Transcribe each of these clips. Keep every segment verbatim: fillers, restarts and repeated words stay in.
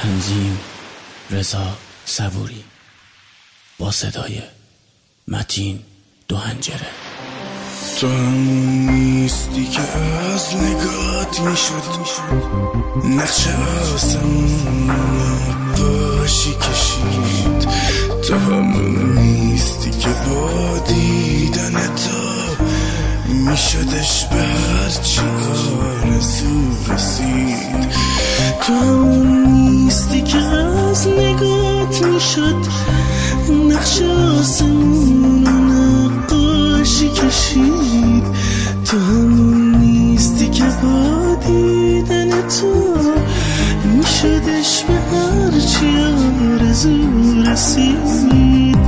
تنظیم رضا صبوری با صدای متین دوهنجره. تو همون نیستی که از نگات میشد نقش آسمون نقاشی کشید. تو همون نیستی که با دیدن تو میشدش به هرچی آرزو رسید. تو همون نیستی که از نگات میشد نقش آسمون نقاشی کشید. تو همون نیستی که با دیدن تو میشدش به هرچی آرزو رسید.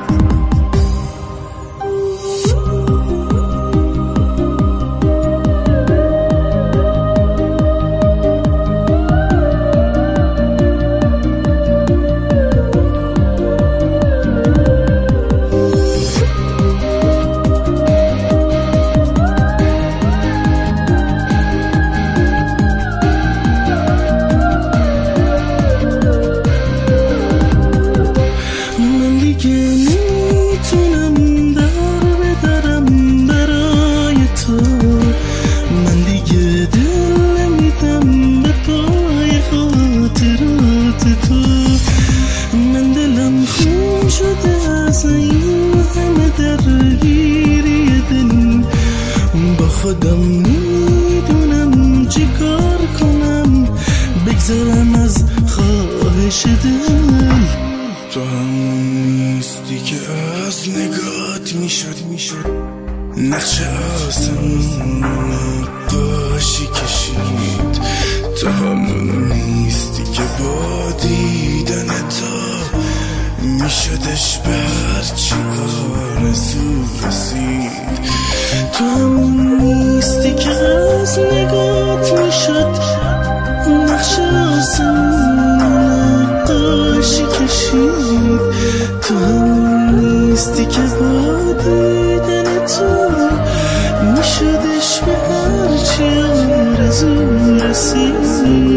خودم میدونم چی کار کنم بگذرم از خواهش دل. تو همون نیستی که از نگات میشد میشد نقش آسمون نقاشی کشید. تو همون نیستی که با دیدن تو میشدش به هرچی آرزو رسید. تو همون نیستی که از نگات میشد نقش آسمون نقاشی کشید. تو همون نیستی که با دیدن تو میشدش به هرچی آرزو رسید.